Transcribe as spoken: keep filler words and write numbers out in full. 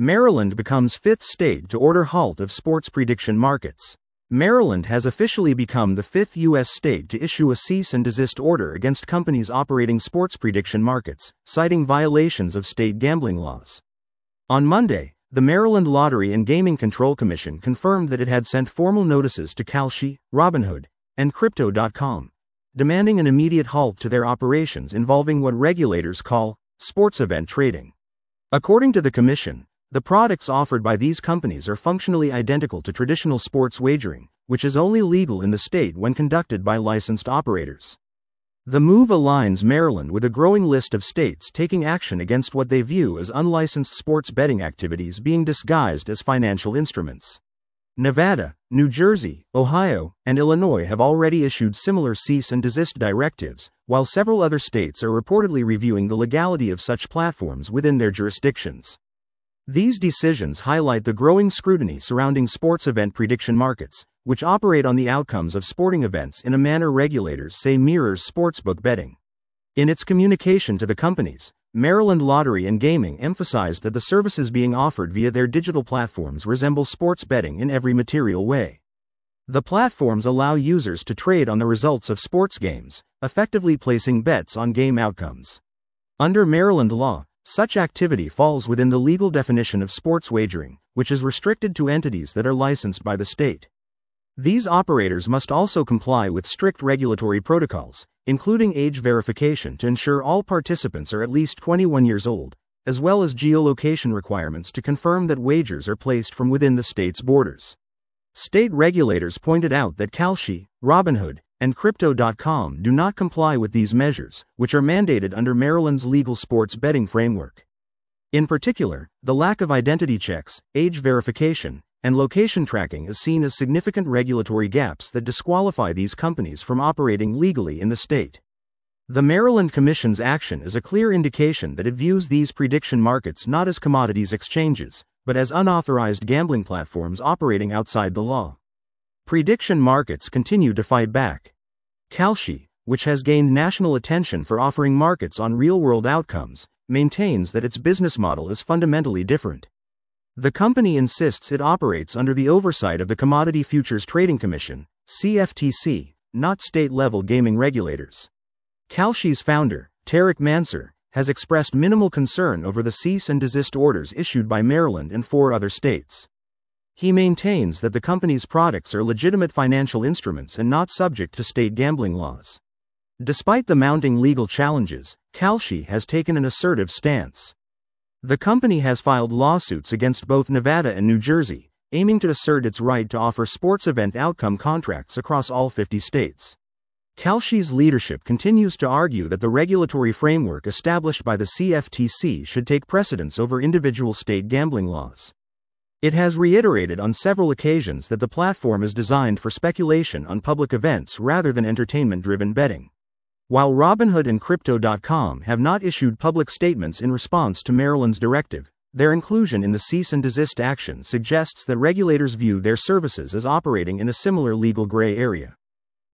Maryland becomes fifth state to order halt of sports prediction markets. Maryland has officially become the fifth U S state to issue a cease and desist order against companies operating sports prediction markets, citing violations of state gambling laws. On Monday, the Maryland Lottery and Gaming Control Commission confirmed that it had sent formal notices to Kalshi, Robinhood, and Crypto dot com, demanding an immediate halt to their operations involving what regulators call sports event trading. According to the commission, the products offered by these companies are functionally identical to traditional sports wagering, which is only legal in the state when conducted by licensed operators. The move aligns Maryland with a growing list of states taking action against what they view as unlicensed sports betting activities being disguised as financial instruments. Nevada, New Jersey, Ohio, and Illinois have already issued similar cease and desist directives, while several other states are reportedly reviewing the legality of such platforms within their jurisdictions. These decisions highlight the growing scrutiny surrounding sports event prediction markets, which operate on the outcomes of sporting events in a manner regulators say mirrors sportsbook betting. In its communication to the companies, Maryland Lottery and Gaming emphasized that the services being offered via their digital platforms resemble sports betting in every material way. The platforms allow users to trade on the results of sports games, effectively placing bets on game outcomes. Under Maryland law, such activity falls within the legal definition of sports wagering, which is restricted to entities that are licensed by the state. These operators must also comply with strict regulatory protocols, including age verification to ensure all participants are at least twenty-one years old, as well as geolocation requirements to confirm that wagers are placed from within the state's borders. State regulators pointed out that Kalshi, Robinhood, and Crypto dot com do not comply with these measures, which are mandated under Maryland's legal sports betting framework. In particular, the lack of identity checks, age verification, and location tracking is seen as significant regulatory gaps that disqualify these companies from operating legally in the state. The Maryland Commission's action is a clear indication that it views these prediction markets not as commodities exchanges, but as unauthorized gambling platforms operating outside the law. Prediction markets continue to fight back. Kalshi, which has gained national attention for offering markets on real-world outcomes, maintains that its business model is fundamentally different. The company insists it operates under the oversight of the Commodity Futures Trading Commission, C F T C, not state-level gaming regulators. Kalshi's founder, Tarek Mansur, has expressed minimal concern over the cease and desist orders issued by Maryland and four other states. He maintains that the company's products are legitimate financial instruments and not subject to state gambling laws. Despite the mounting legal challenges, Kalshi has taken an assertive stance. The company has filed lawsuits against both Nevada and New Jersey, aiming to assert its right to offer sports event outcome contracts across all fifty states. Kalshi's leadership continues to argue that the regulatory framework established by the C F T C should take precedence over individual state gambling laws. It has reiterated on several occasions that the platform is designed for speculation on public events rather than entertainment-driven betting. While Robinhood and Crypto dot com have not issued public statements in response to Maryland's directive, their inclusion in the cease and desist action suggests that regulators view their services as operating in a similar legal gray area.